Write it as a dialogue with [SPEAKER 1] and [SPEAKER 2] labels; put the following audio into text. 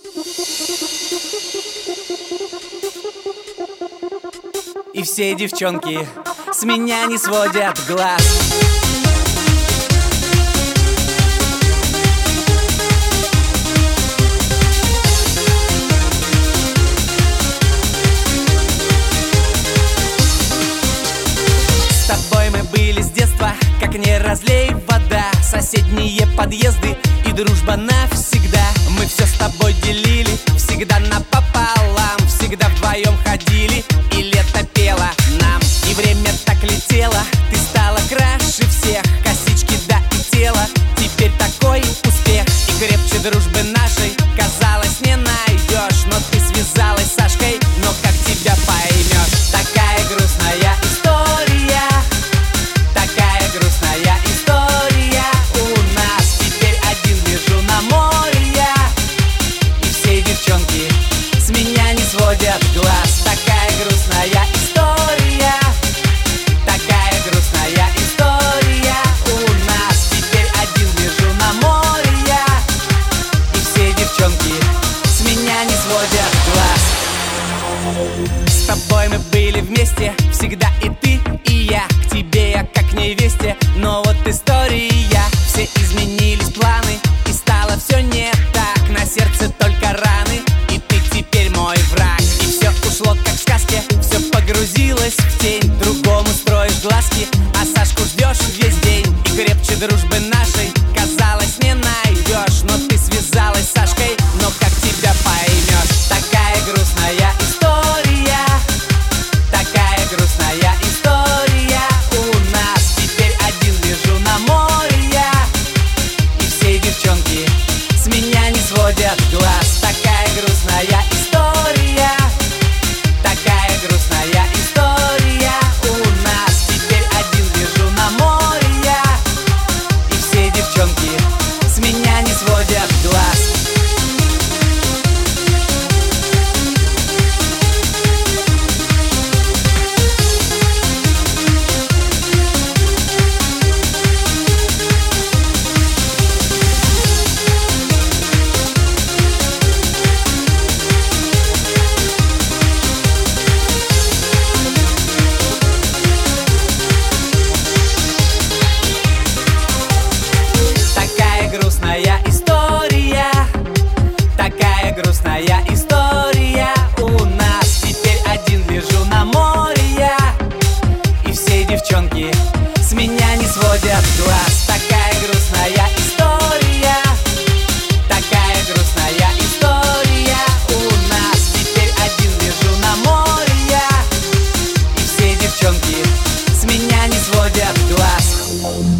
[SPEAKER 1] И все девчонки с меня не сводят глаз. С тобой мы были с детства, как не разлей вода. Соседние подъезды и дружба навсегда. Мы все с тобой делили, всегда напополам. Всегда вдвоем ходили, и лето пело нам. И время так летело, ты стала краше всех. Косички, да и тело, теперь такой успех. И крепче дружбы нашей, казалось, не найдешь. Но ты связалась с Сашкой, но как тебя поймешь? Такая грустная история, такая грустная история. У нас теперь один лежу на море я. И все девчонки с меня не сводят глаз. Такая грустная история, такая грустная история. У нас теперь один лежу на море я. И все девчонки с меня не сводят глаз. С тобой мы были вместе, всегда и ты, и я. К тебе я как к невесте, но вот история. Все изменились планы, и стало все не так. На сердце только раны, и ты теперь мой враг. И все ушло как в сказке, все погрузилось в тень. Другому строишь глазки, а Сашку ждешь весь день. И крепче дружбы нашей, казалось, не найдешь. Но ты связалась с Сашкой, но как тебя поймешь? Такая грустная история, такая грустная история. У нас теперь один лежу на море я. И все девчонки с меня не сводят глаз. Такая грустная история, такая грустная история. У нас теперь один лежу на море я. И все девчонки с меня не сводят глаз. Такая грустная история, такая грустная история. У нас теперь один лежу на море я. И все девчонки с меня не сводят глаз. Такая грустная история, такая грустная история. У нас теперь один лежу на море я. И все девчонки с меня не сводят глаз.